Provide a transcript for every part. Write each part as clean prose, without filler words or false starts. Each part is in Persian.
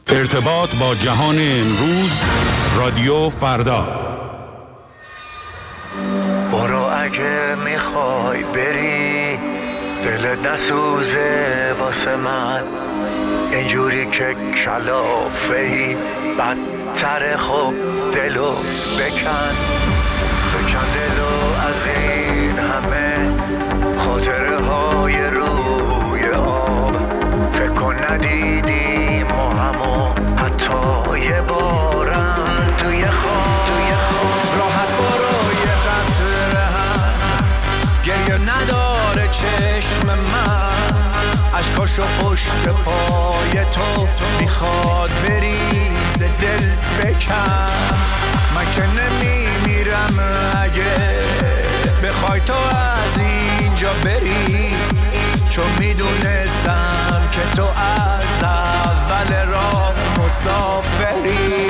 ارتباط با جهان امروز، رادیو فردا. برو اگه میخوای بری، دل نسوزه واسه من، اینجوری که کلافهی بدتر. خب دلو بکن دلو از این همه خاطره های روی آب. فکر کن ندیدیم ما همو حتی یه بارم توی خواب. راحت برو یه قطره هم، گریه نداره چشم من، عشقاشو پشت پای تو میخواد بریز دل بکن. من که نمیمیرم اگه بخوای تو از اینجا بری، چون میدونستم که تو از اول راه مسافری.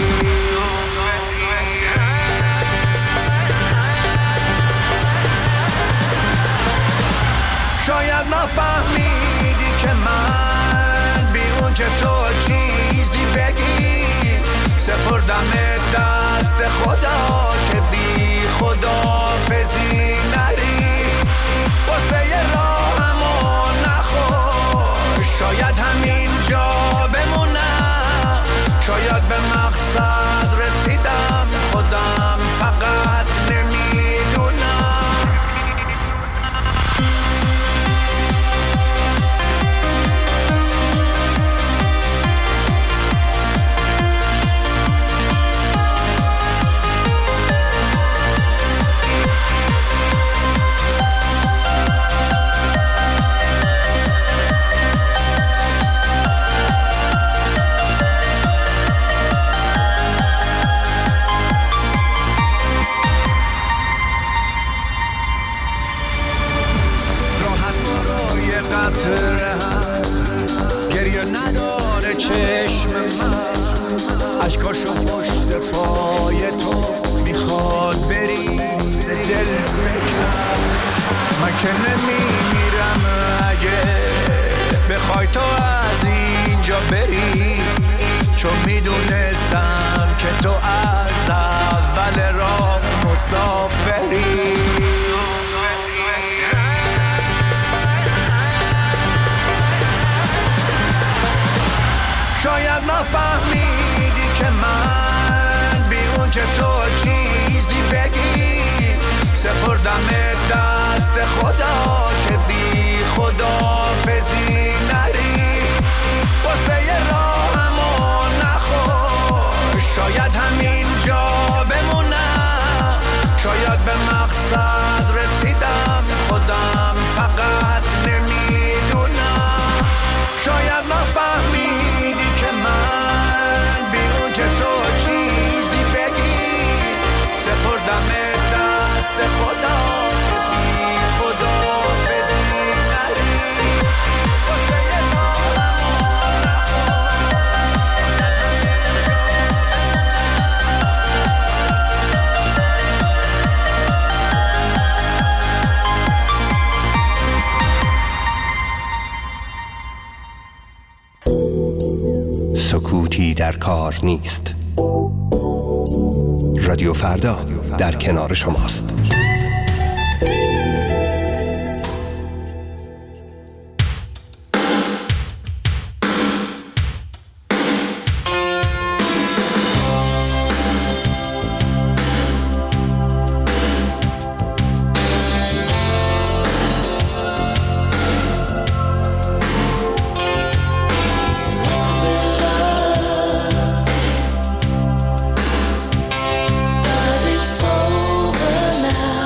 شاید نفهمیدی که من بیرون که تو چیزی بگی، سپردم دست خدا که بی خداحافظی نری. واسه یه راهمو نخوش، شاید همینجا بمونم، شاید به مقصد رسیدم، خودم فقط نمیدونم. گریه نداره چشم من، عشقاشو پشت پای تو میخواد بریز دل بکن. من که نمیمیرم اگه بخوای تو از اینجا بری، چون میدونستم که تو از اول راه مسافری. شاید نفهمیدی که من بیرون که تو چیزی بگی، سپردم دست خدا که بی خداحافظی نری. واسه یه راهمو نخوش، شاید همینجا بمونم، شاید به مقصد رسیدم، خودم فقط نمیدونم. شاید نفهمیدی که من بیرون که تو چیزی بگی، سپردم دست خدا که بی خداحافظی نری. واسه یه راهمو سکوتی در کار نیست. رادیو فردا در کنار شماست. But it's over now.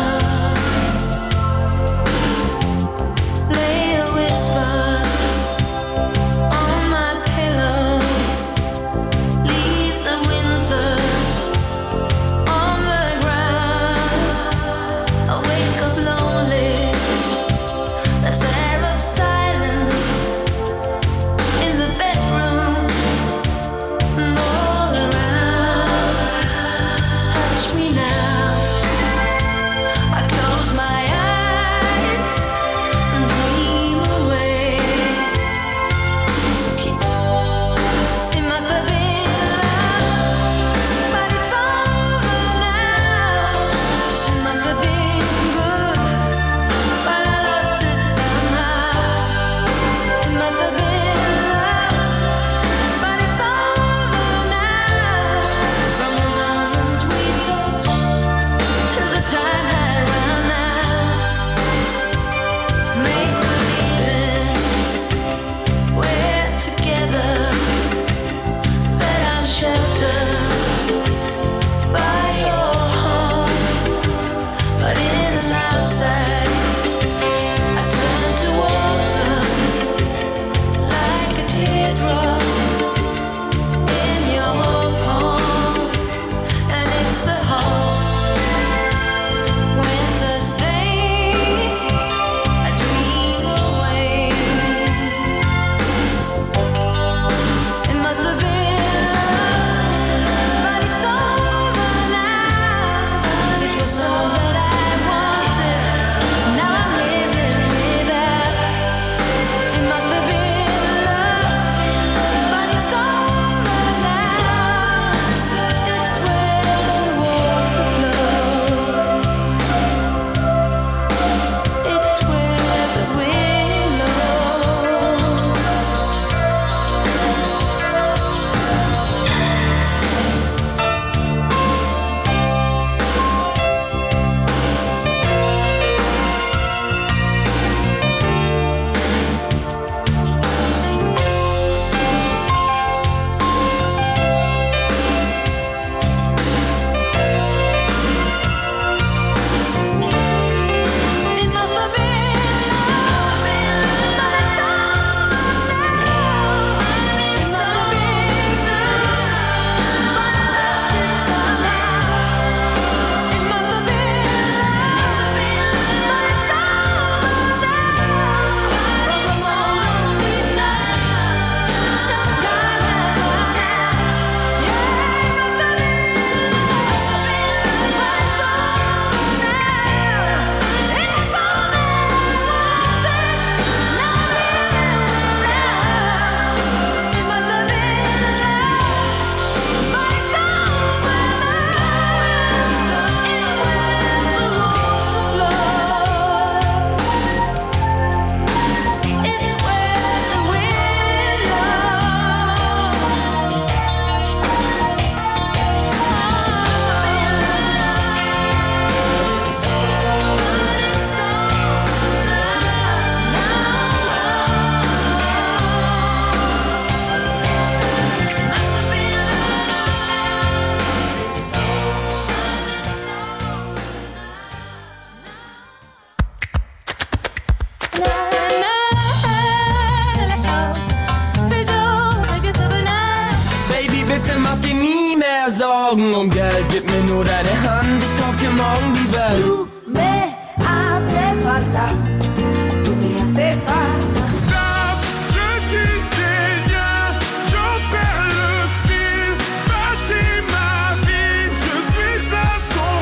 Bitte mach dir nie mehr Sorgen um Geld, gib mir nur deine Hand, ich kauf dir morgen die Welt. Du me hace falta, tu me hace falta. Stop, je tisse des liens, j'en perds le fil, bâtis ma vie, je suis à son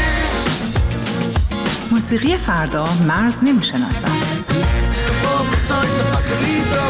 but. موسیقی فردا مرز نمیشناسد. Soy tan facilito.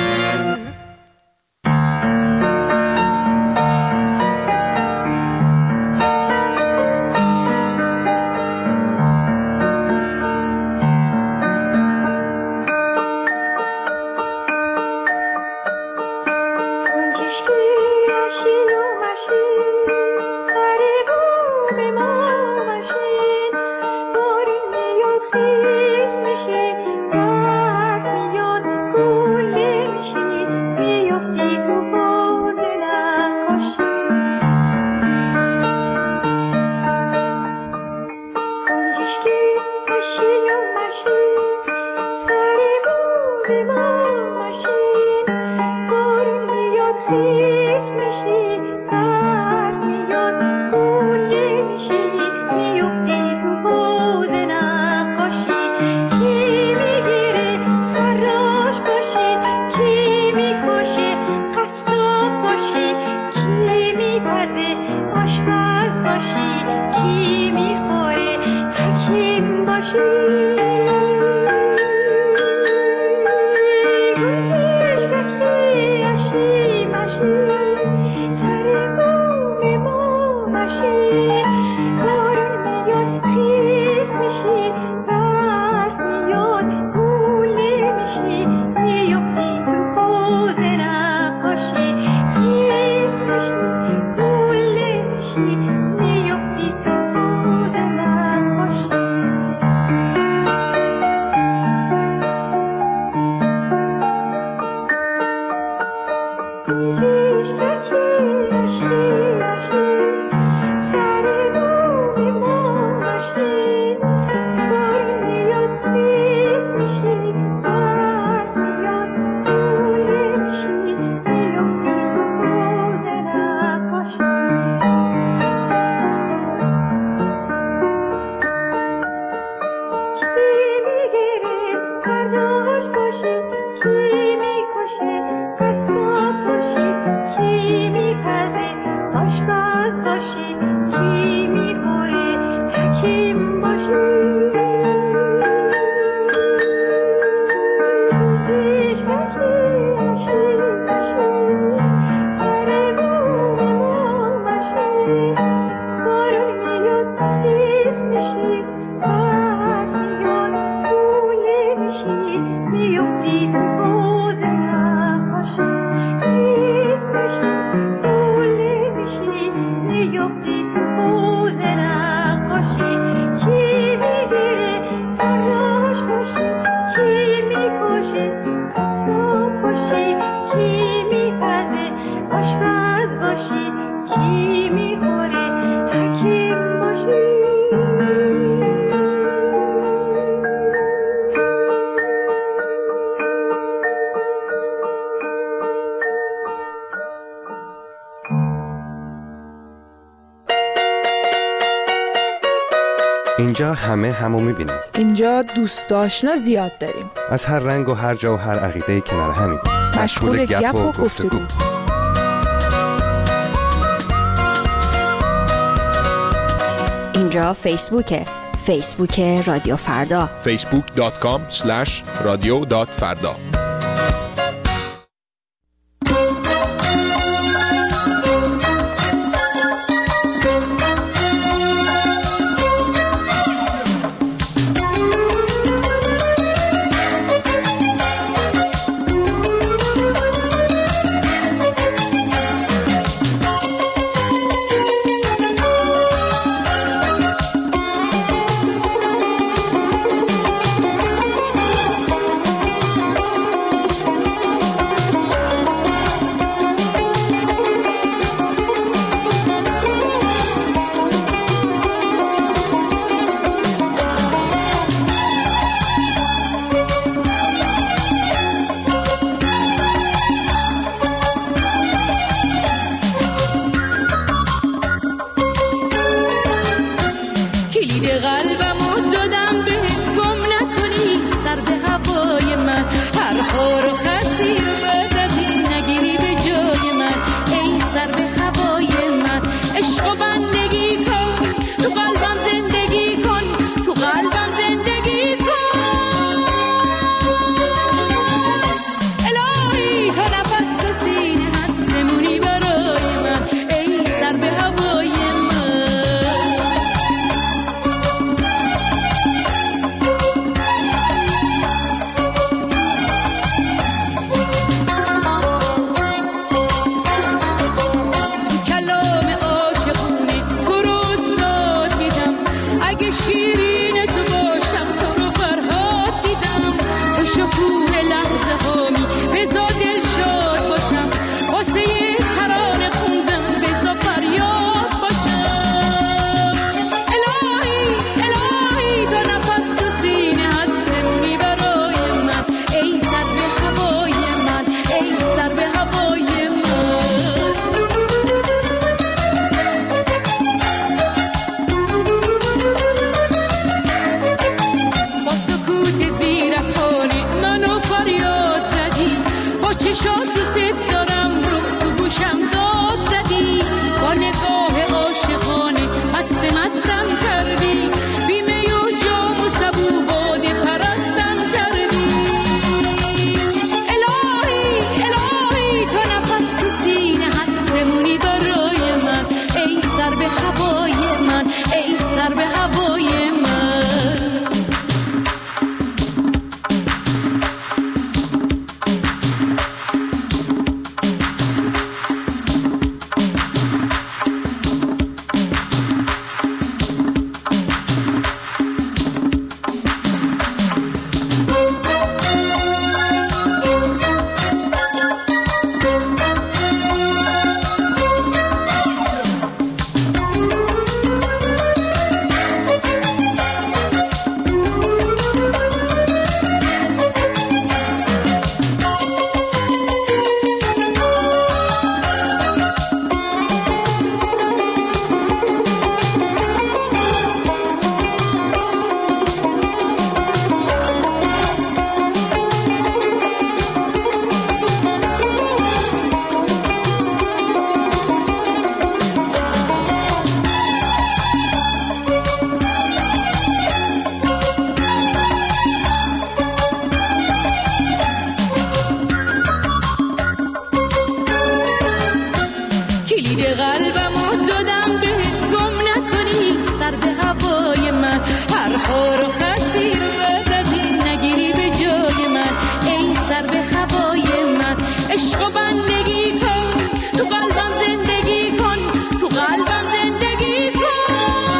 اینجا همه همو میبینیم. اینجا دوست آشنا زیاد داریم. از هر رنگ و هر جا و هر عقیده کنار همیم. مشغول گپ و گفتگو. اینجا فیسبوکه. فیسبوک رادیو فردا. facebook.com/radio.farda. قلبمو دادم بهت گم نکنی سر به هوای من هر خور و خسی رو بعد از این نگیری به جای من ای سر به هوای من عشق و بندگی کن تو قلبم زندگی کن تو قلبم زندگی کن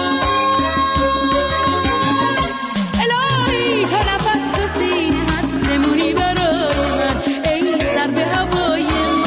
الهی تو نفس تو سینه هست بمونی برای من ای سر به هوای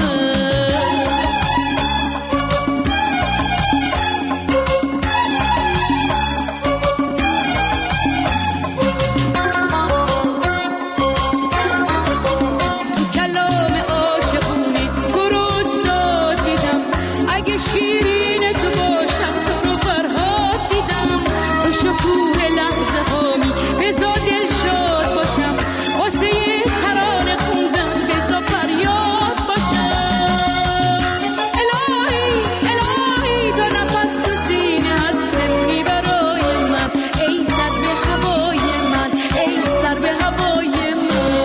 شیرین تو باشم تو رو فرهاد دیدم تو شکوه لحظه هامی بزا دل شاد باشم واسه یه ترانه خوندم بزا فریاد باشم الهی الهی تو نفس تو سینه هست بمونی برای من ای سر به هوای من ای سر به هوای من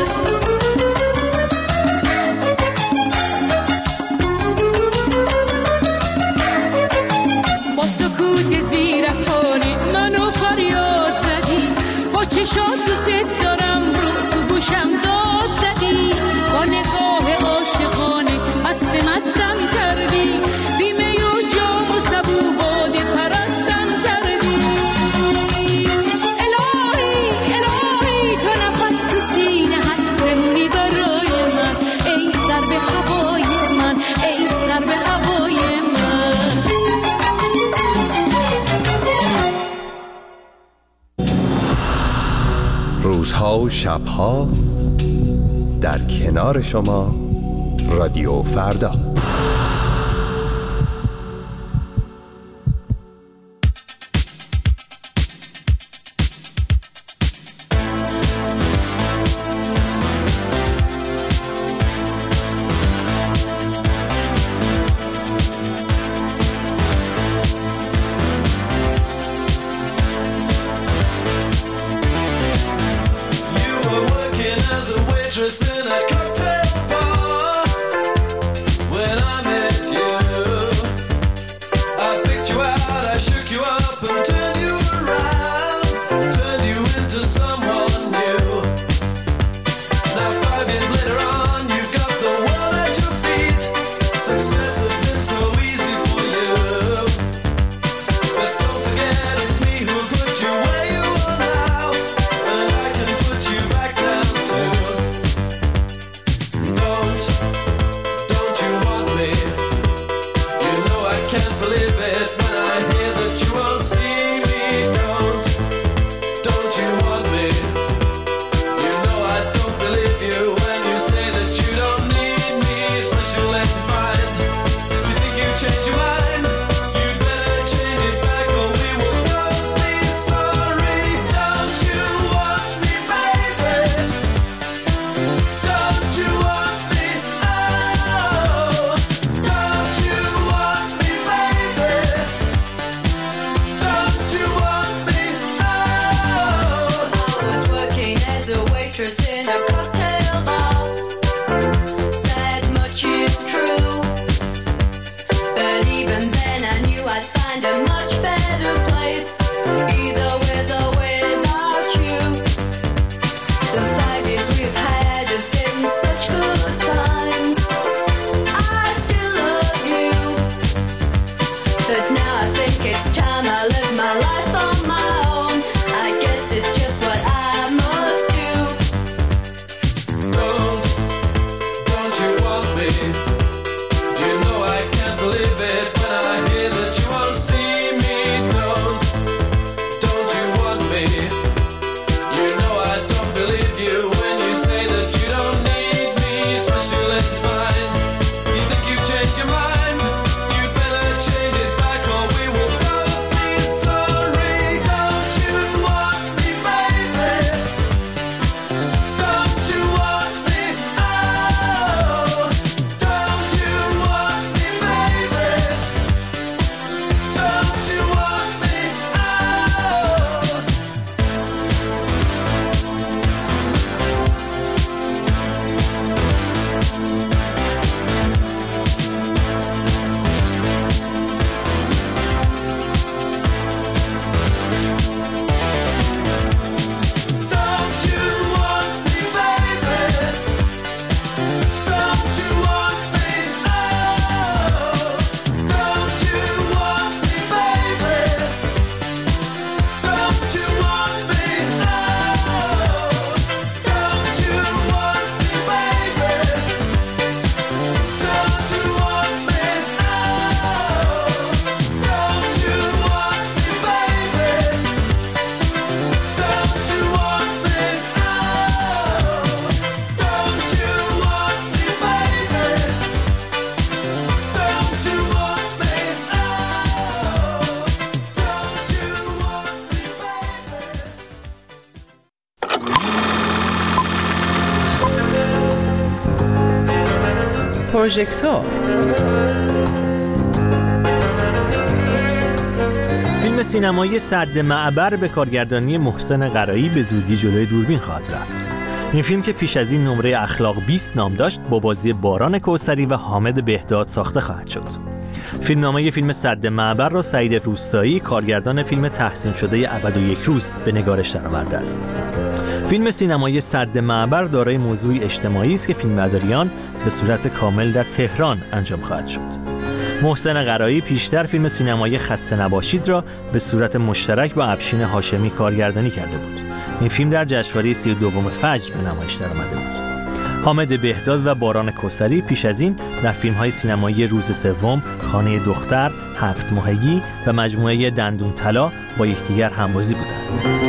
سکوت زیرکانه منو فریاد زدی با چشات دوست دارم رو تو گوشم داد زدی با نگاه عاشقانه مستم کردی بیمه و جام و سبو باده پرستم کردی الهی الهی تو نفس تو سینه هست بمونی برای من ای سر به هوای من ای سر به هوای من روزها و شبها در کنار شما رادیو فردا. As a waitress in a cocktail bar, when I met you, I picked you out, I shook you up and turned you around, turned you into someone new. Now 5 years later on, you've got the world at your feet. Success has been so easy for you, but don't forget it's me who put you where you are now, and I can put you back down. Don't you want me? You know I can't believe it when I hear that you won't see me. Don't you want me? You know I don't believe you when you say that you don't need me. It's what you're left to find. You think you change your mind? You better change it back or we will both be sorry. Don't you want me, baby? Don't you want me? Oh, don't you want me, baby? پروژکتور. فیلم سینمایی سد معبر به کارگردانی محسن قرایی به زودی جلوی دوربین خواهد رفت. این فیلم که پیش از این نمره اخلاق 20 نام داشت با بازی باران کوثری و حامد بهداد ساخته خواهد شد. فیلمنامه فیلم سد معبر را سعید روستایی کارگردان فیلم تحسین شده ابد و یک روز به نگارش درآورده است. فیلم سینمایی سد معبر دارای موضوعی اجتماعی است که فیلمبرداریان به صورت کامل در تهران انجام خواهد شد. محسن قرایی پیشتر فیلم سینمایی خسته نباشید را به صورت مشترک با افشین هاشمی کارگردانی کرده بود. این فیلم در جشنواره 32 فجر به نمایش درآمده بود. حامد بهداد و باران کوثری پیش از این در فیلم‌های سینمایی روز سوم، خانه دختر، 7 ماهگی و مجموعه دندون طلا با یکدیگر همبازی بودند.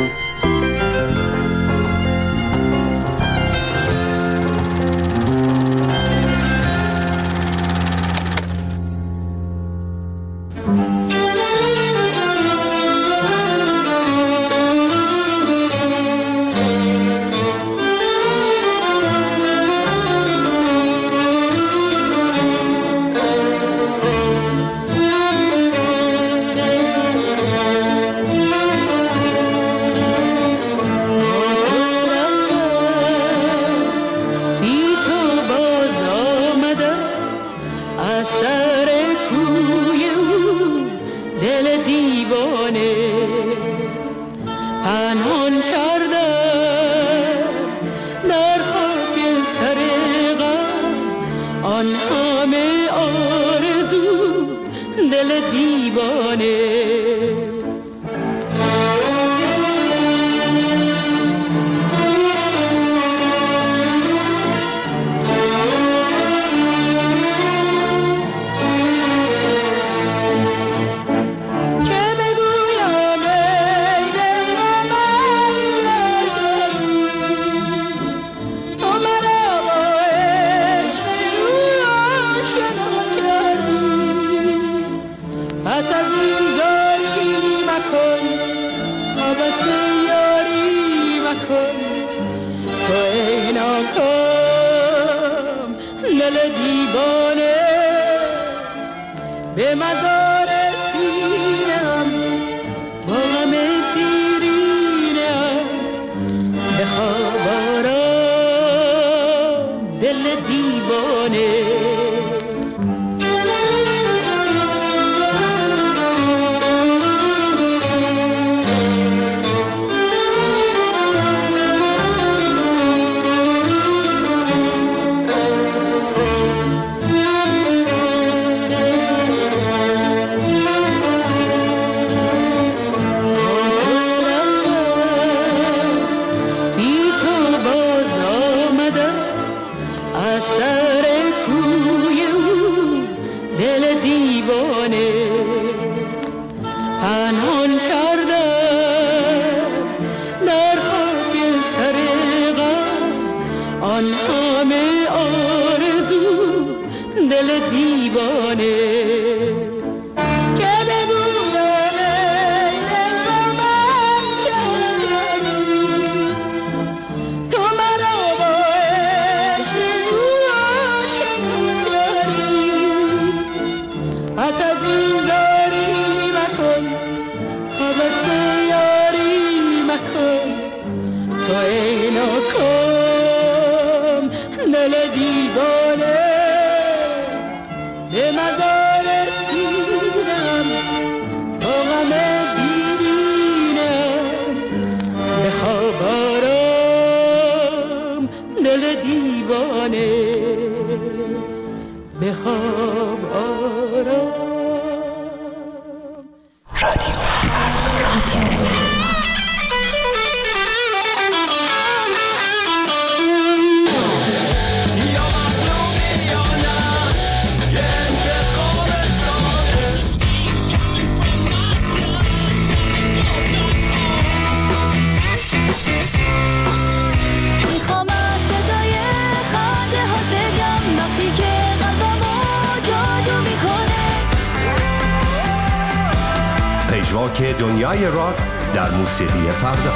پژواک دنیای راک در موسیقی فردا.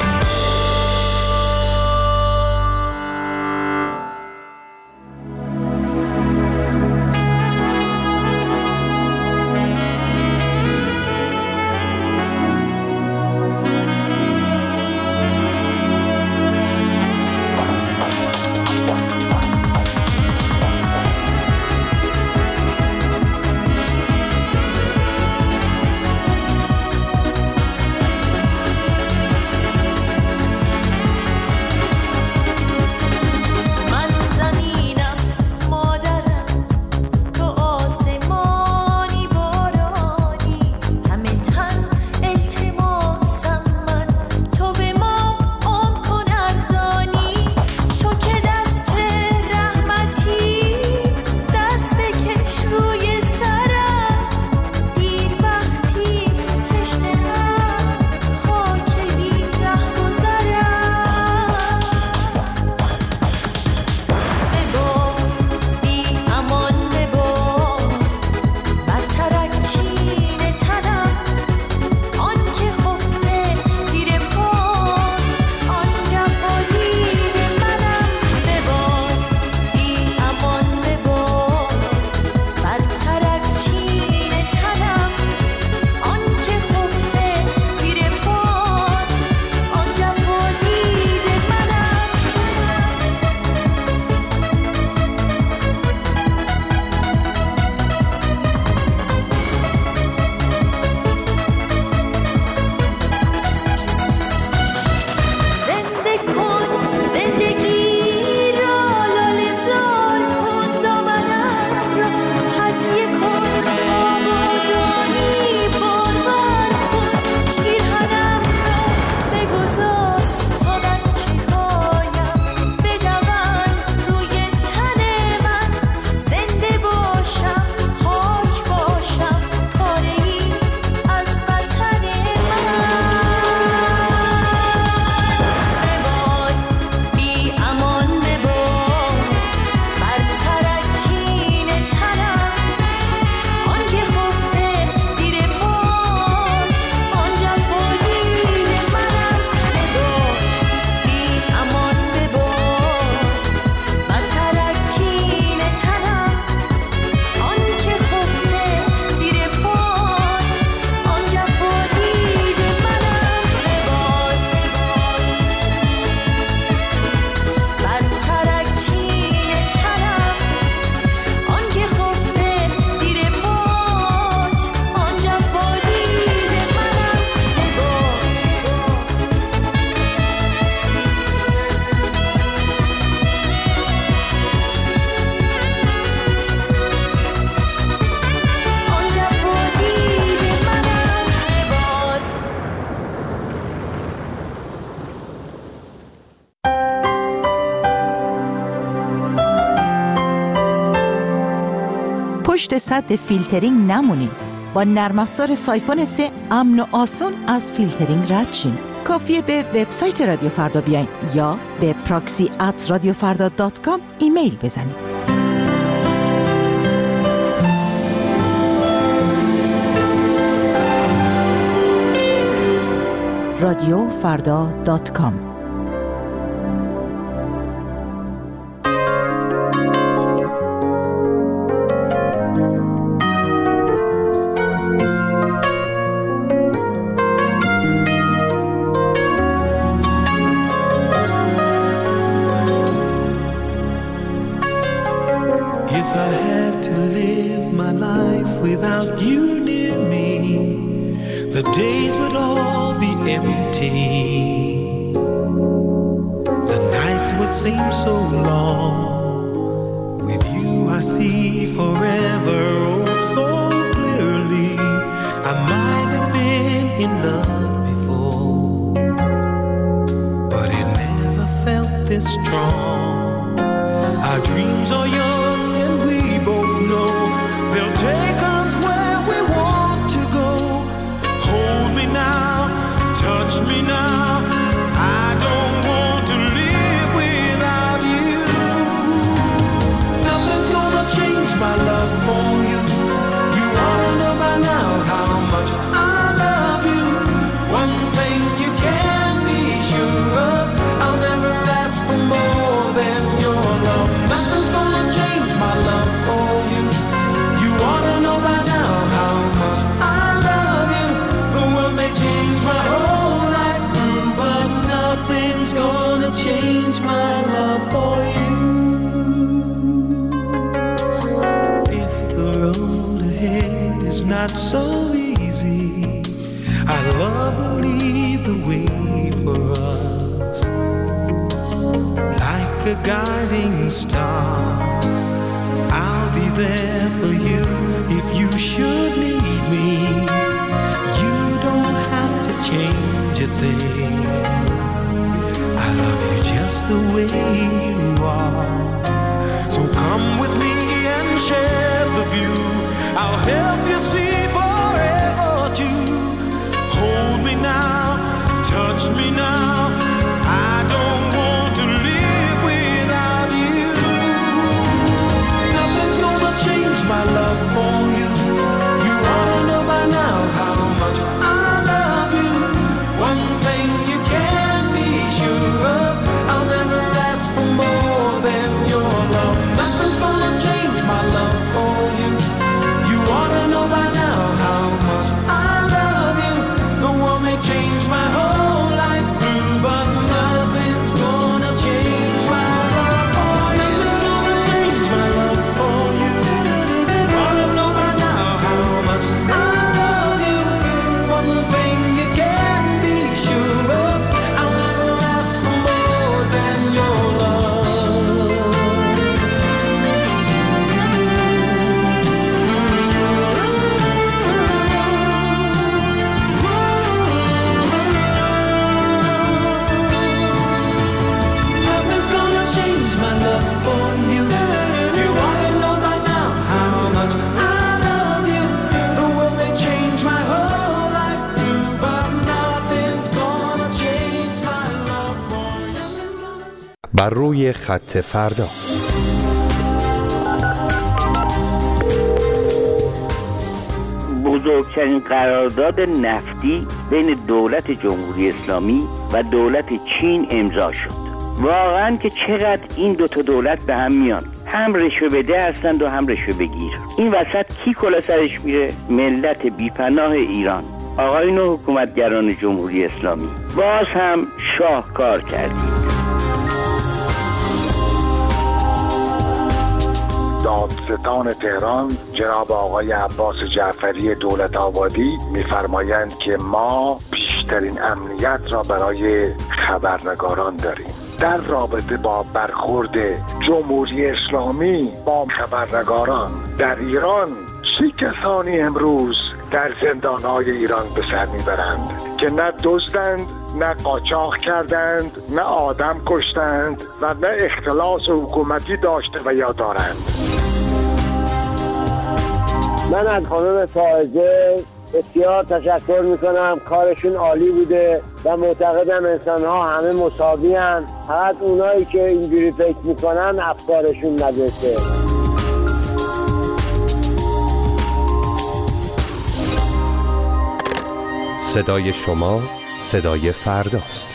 پشت سد فیلترینگ نمونین. با نرم افزار سایفون 3 امن و آسون از فیلترینگ رد شین. کافیه به وبسایت رادیو فردا بیاین یا به proxy@radiofarda.com ایمیل بزنین. radiofarda.com If I had to live my life without you near me, the days would all be empty. The nights would seem so long. With you I see forever oh so clearly. I might have been in love before, but it never felt this strong. Our dreams are young and we both know they'll take us where we want to go. Hold me now, touch me now. I don't want to live without you. Nothing's gonna change my love for you. You ought to know by now how much I love you. One thing you can be sure of, I'll never ask for more than your love. Nothing's gonna change my love for you. You ought to know by now how much I love you. The world may change my whole life through, but nothing's gonna change my love for you. If the road ahead is not so easy, our love will lead the way for us. Like a guiding star, I'll be there for you if you should need me. You don't have to change a thing. I love you just the way you are. So come with me and share the view. I'll help you see forever too. Hold me now, touch me now. I don't want to live without you. Nothing's gonna change my love for you. You ought to know by now how much I love you. One thing you can be sure of, I'll never ask for more than your love. Nothing's gonna change my love for you. You ought to know by now how much I love you. The world may change my whole life through, but nothing's gonna change my love for you. Nothing's gonna change my love for you. You ought to know by now how much I love you. One thing you can be sure of, I'll never ask for more than your love. Nothing's gonna change my love for you. You ought to know by now how much I love you. The world may change my whole life through, but nothing's gonna change my love for you. بر روی خط فردا. بزرگترین قرارداد نفتی بین دولت جمهوری اسلامی و دولت چین امضا شد. واقعا که چقدر این دوتا دولت به هم میان، هم رشوه بده هستند و هم رشوه بگیر. این وسط کی کلا سرش میره؟ ملت بیپناه ایران. آقایون حکومتگران جمهوری اسلامی، باز هم شاهکار کردید. دادستان تهران جناب آقای عباس جعفری دولت آبادی می‌فرمایند که ما بیشترین امنیت را برای خبرنگاران داریم. در رابطه با برخورد جمهوری اسلامی با خبرنگاران در ایران، چه کسانی امروز در زندان‌های ایران به سر میبرند که نه دزدند، نه قاچاق کردند، نه آدم کشتند و نه اختلاس حکومتی داشته و یا دارند. من از خانم فائزه بسیار تشکر میکنم، کارشون عالی بوده و معتقدم انسان ها همه مساوی هستند، فقط اونایی که اینجوری فکر میکنن افکارشون ندرسه. صدای شما صدای فرداست.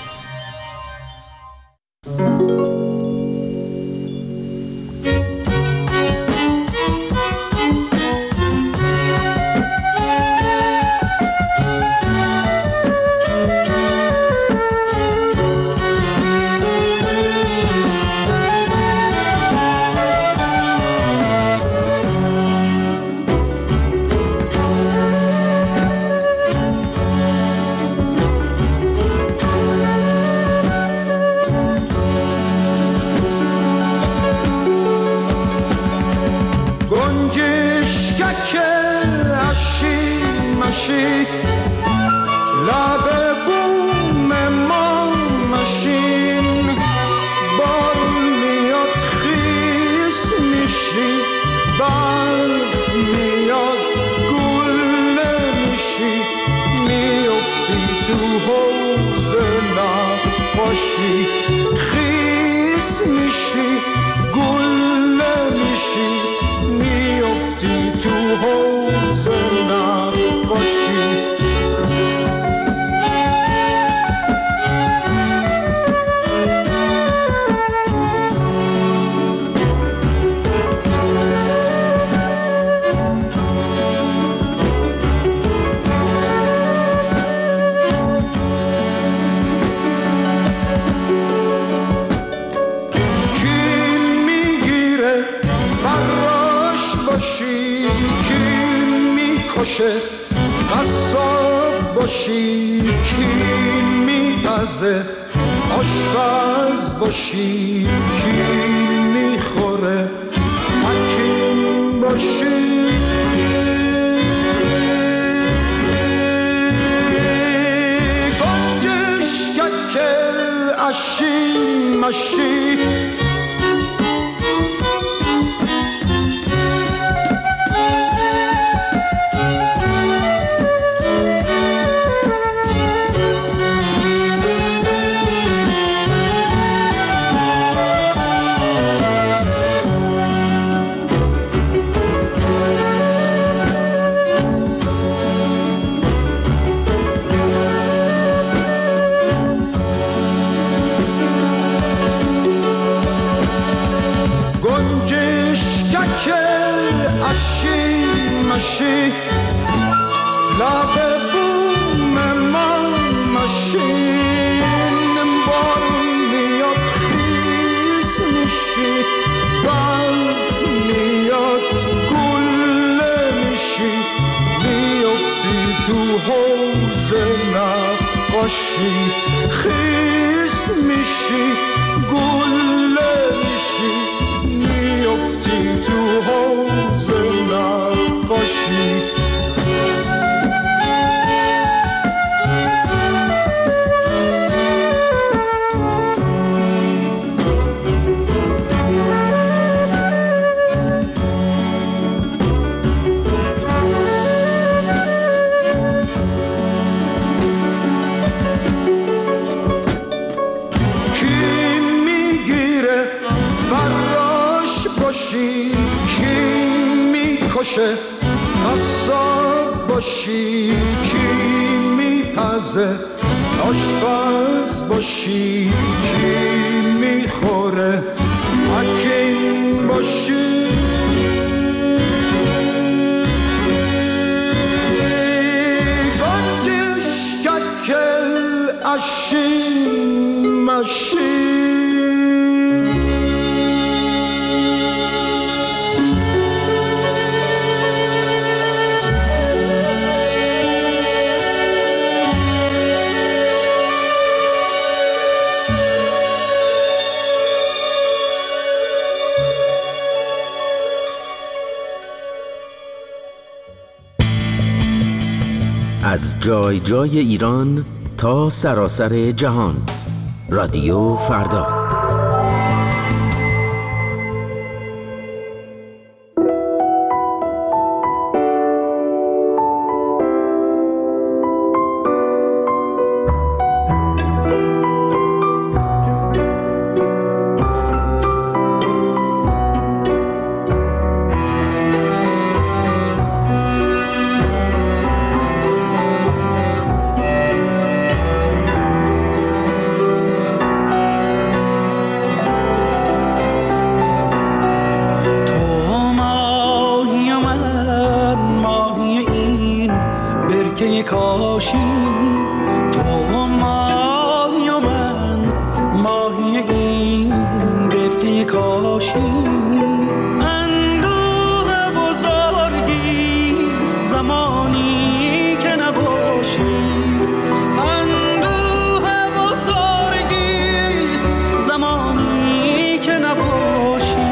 قصاب باشی کین میپزه، آشپز باشی کین میخوره، حکیم باشی گنجش ککل اشی مشی. لب بوم من ماشین بارون میاد خیس میشی، برف میاد گله میشی، میافتی تو حوض نقاشی، خیس میشی گله میشی، میافتی تو حوض نقاشی. قصاب باشی کی میپزه، آشپز باشی کی میخوره، حکیم باشی گنجش ککل اشی مشی. از جای جای ایران تا سراسر جهان، رادیو فردا. برکه کاشی تو ماهی و من ماهی این برکه کاشی اندوه بزرگیست زمانی که نباشی اندوه بزرگیست زمانی که نباشی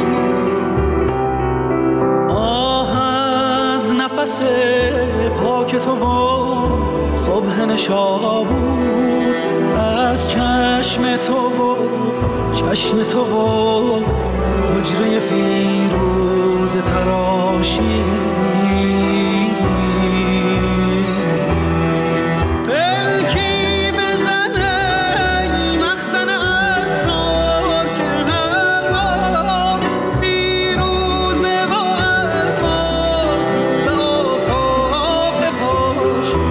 آه از نفس پاک تو و صبح نشابور از چشم تو و چشم تو و حجره فیروز تراشی پلکی بزنه مخزن اسرار که هر بار فیروزه و الماس به آفاق بپاشی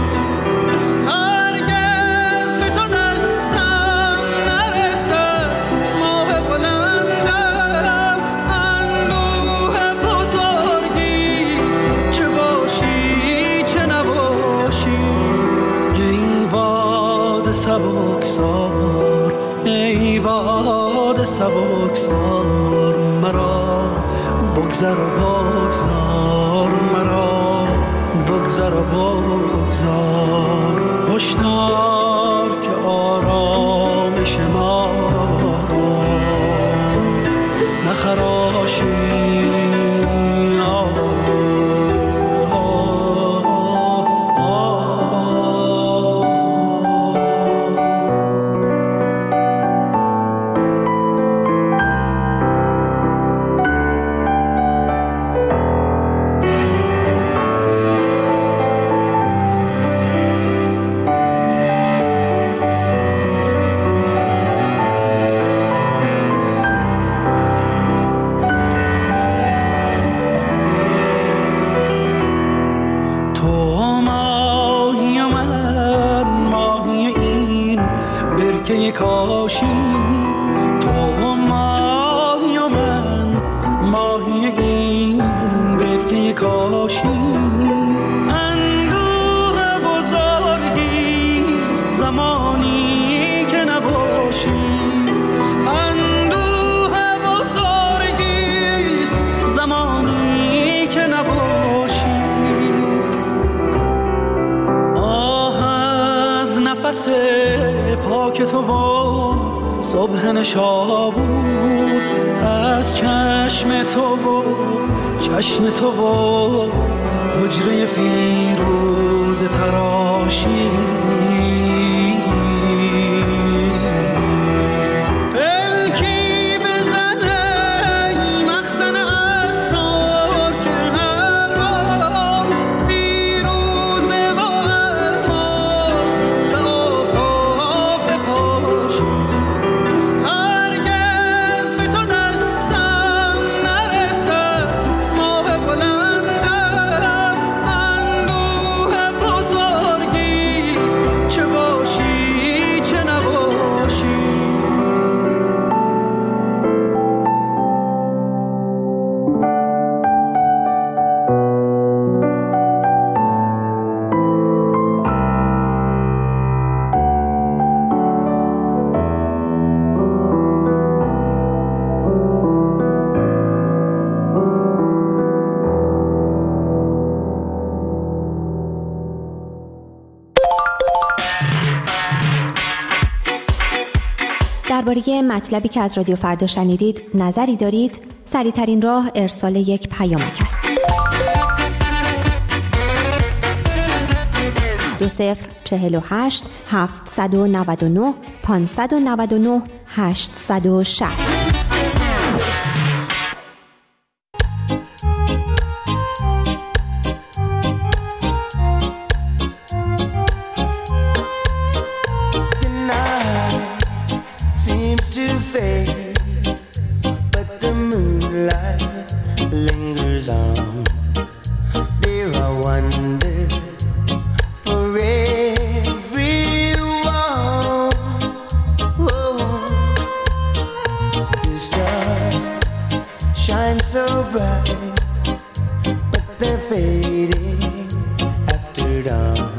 هرگز به تو دستم نرسد ماه بلندم اندوه بزرگیست چه باشی چه نباشی ای باد سبکسار ای باد سبکسار مرا بگذر و بگذار مرا بگذر و بگذار هشدار که آرامش ما را نخراشی کاشی تو ماهی و من ماهی این برکه کاشی اندوه بزرگیست زمانی که نباشی اندوه بزرگیست زمانی که نباشی آه از نفس پاک تو و صبح نشابور از چشم تو و چشم تو و حجره فیروز تراشی پلکی بزنه مخزن اسرار که هر بار فیروزه و الماس به آفاق بپاشی هرگز به تو دستم نرسد ماه بلندم اندوه بزرگیست چه باشی چه نباشی درباره مطلبی که از رادیو فردا شنیدید نظری دارید؟ سریع‌ترین راه ارسال یک پیامک است. 2048 799 599 860. So bright, but they're fading after dawn.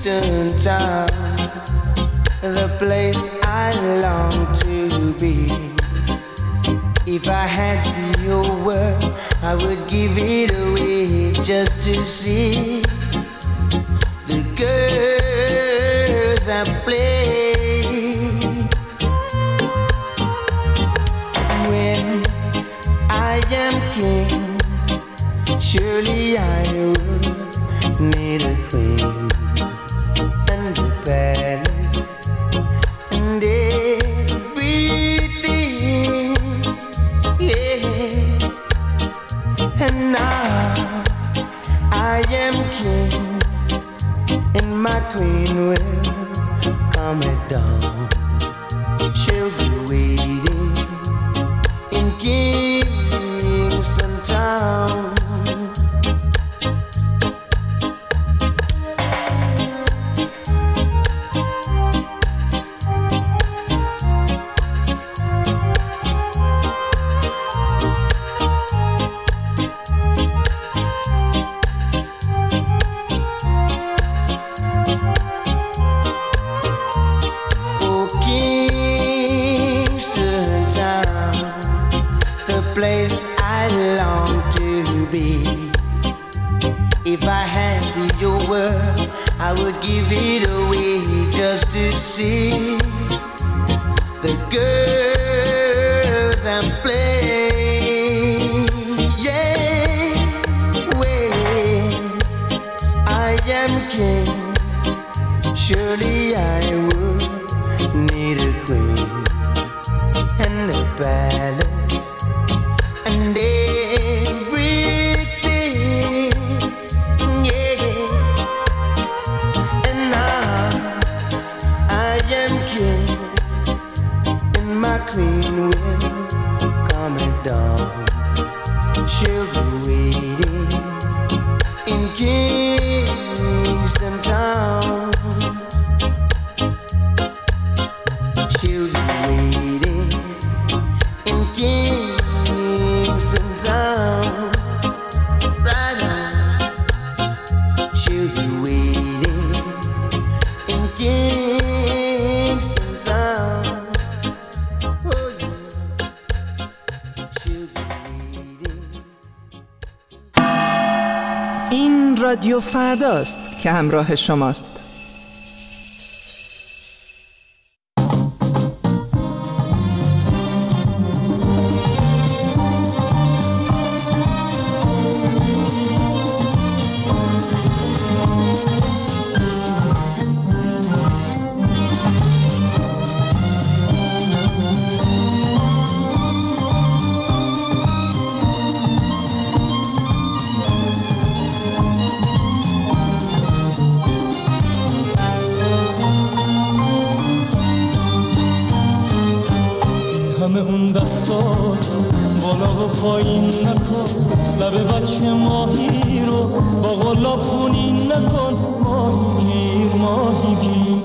Kingston town, the place I long to be. If I had your word, I would give it away just to see the girls I play. When I am king, surely I would need a queen and a palace and everything, yeah. And now I am king, and my queen will come at dawn. She'll be waiting in Kingston town. Place I long to be. If I had your word, I would give it away just to see the girls I'm playing. Yeah, when I am king, surely I would need a queen and a palace and everything, yeah. And now I am king, and my queen will come at dawn. She'll be waiting in Kingston town. She'll be waiting in Kingston town, right on. She'll be waiting in Kingston town. Oh yeah. She'll be waiting. این رادیو فرداست که همراه شماست. اون دستاتو بالا و پایین نکن، لب بچه ماهی رو با غلاب خونین نکن. ماهیگیر ماهیگیر،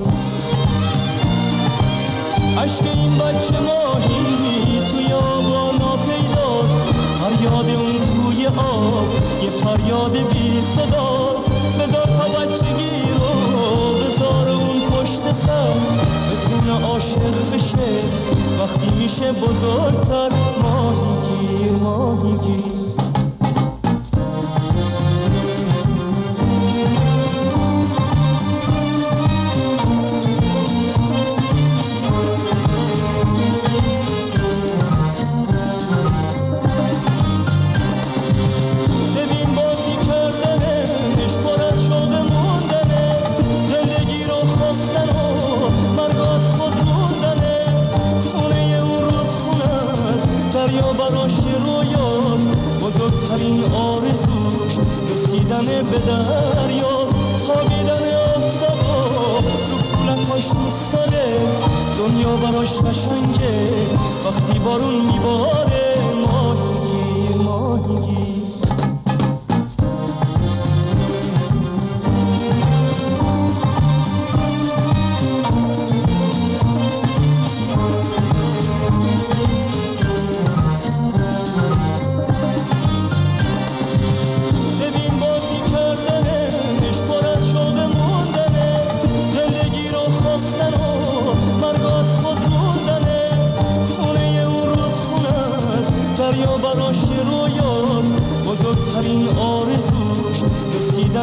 عشق این بچه ماهی توی آبانا پیداست. فریاد اون توی آب یه فریاد بی صداست. بذار تا بچگی رو بذار اون پشت سر، بتونه عاشق بشه وقتی میشه بزرگتر. ماهیگیر ماهیگیر، ببین بازی کردنش پر از شوق موندنه، زندگی رو خواستن و مرگ از خود موندنه. خونه اون رودخونه است، دریا براش رویاست. بزرگترین آرزوش رسیدن به دریاست. خوابیدن آفتابا رو کولکاش دوست داره، دنیا براش قشنگه وقتی بارون میباره. ماهیگیر ماهیگیر، ببین بازی کردنش پر از شوق موندنه،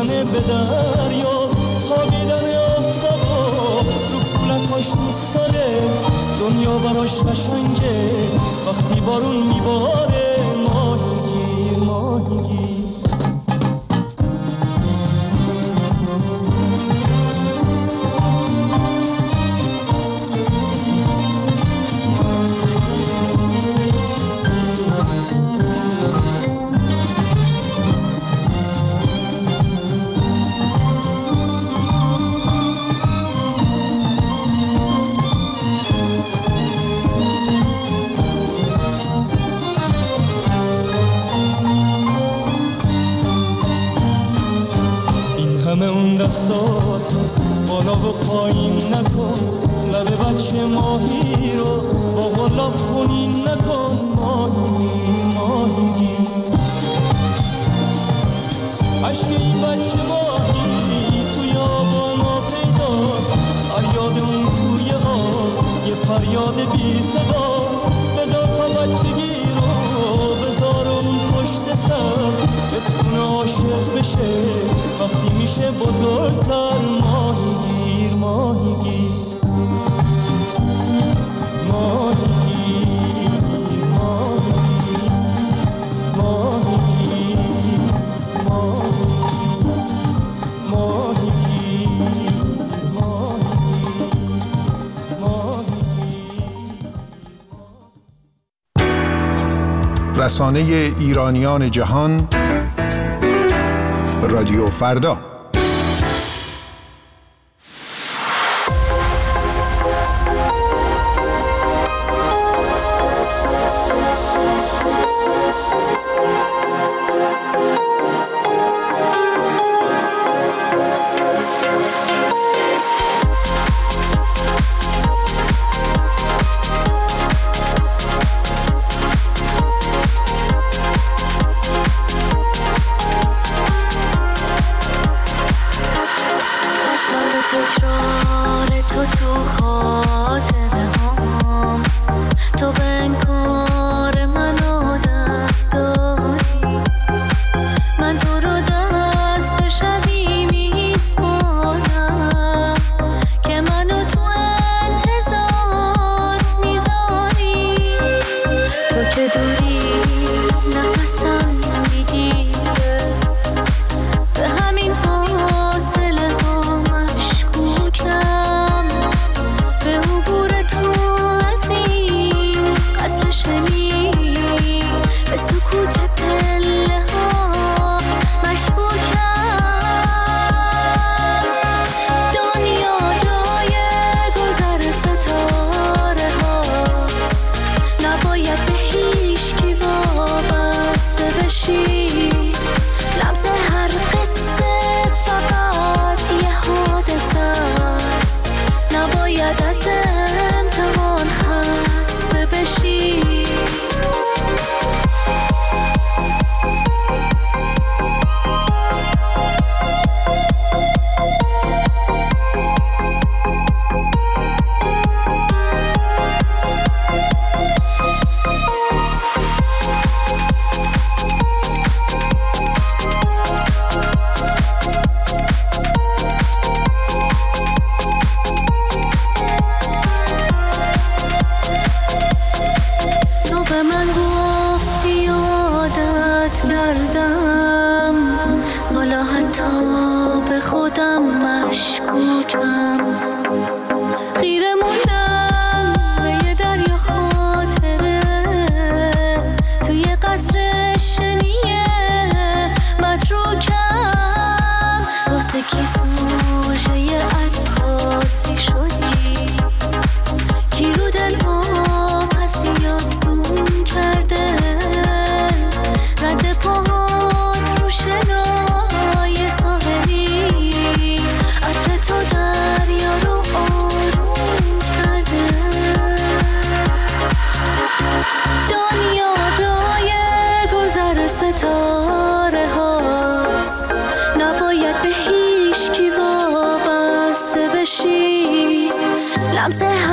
رسیدن به دریاست، خوابیدن آفتابا رو کولکاش دوست داره. دنیا براش قشنگه وقتی بارون میباره. ماهیگیر ماهیگیر دستاتو بالا و پایین نکن، لب بچه ماهی رو با غلاب خونین نکن. ماهیگیر ماهیگیر عشق این بچه ماهی توی آبانا پیداست، فریاد اون توی آب یه فریاد بی صداست. بذار تا بچگی رو بذار اون پشت سر بتونه عاشق بشه وقتی میشه بزرگتر. ماهیگیر ماهیگیر ماهیگیر ماهیگیر ماهیگیر رسانه ایرانیان جهان رادیو فردا. لمسه